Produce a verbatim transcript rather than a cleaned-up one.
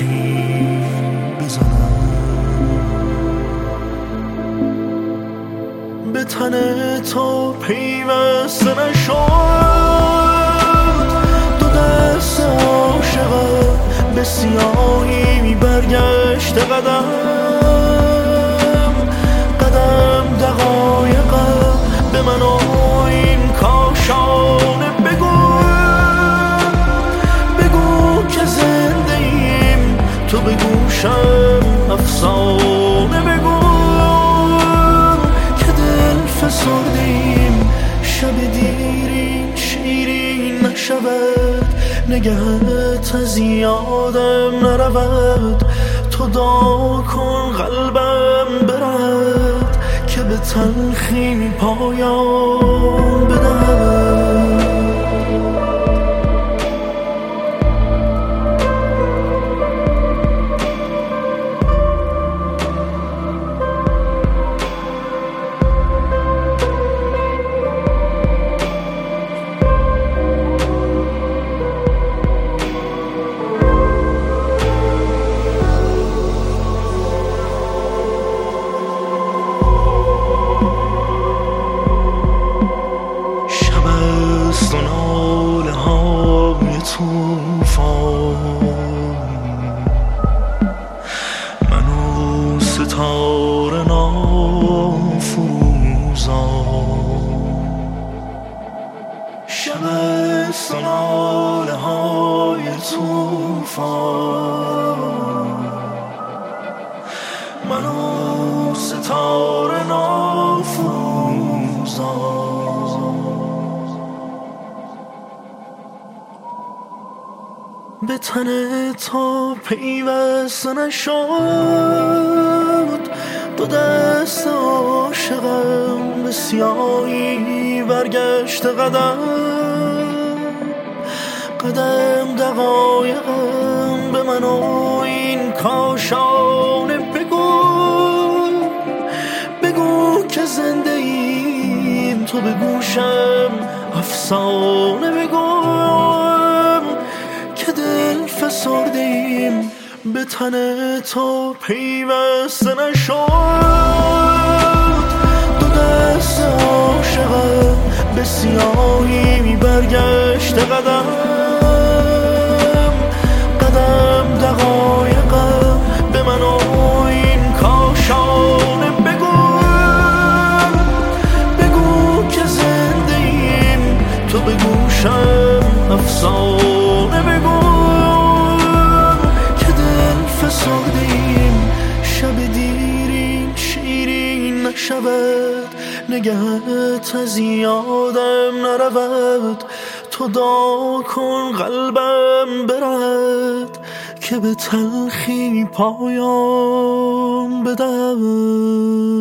تلخی بزنم، به تن تو پیوسته نشد. دو دست عاشقم به سیاهی برگشت قدم قدم، دقایقم به من و این کاشانه بگو بگو که زنده ایم، تو به گوشم افسانه بگو که دل فسردیم، شب دیرین شیرین نشود، نگهت از یادم نرود. تو دعا کن قلبم برد که به تلخی پایان بدهد. و ناله های توفان، من و ستاره نافروزان، شب است و ناله های توفان، من و ستاره نافروزان. به تن تو پیوسته نشد، دو دست عاشقم به سیاهی برگشت قدم قدم، دقایقم به من و این کاشانه بگو بگو که زنده ایم، تو به گوشم افسانه بگو که دل فسرده ایم، به تن تو پیوسته نشد. دو دست عاشقم به سیاهی برگشت قدم قدم، دقایقم به من و این کاشانه بگو بگو که زنده ایم، تو به گوشم افسانه بگو که دل فسردیم، شب دیرین شیرین نشود، نگهت از یادم نرود. تو دعا کن قلبم برد که به تلخی پایان بدهد.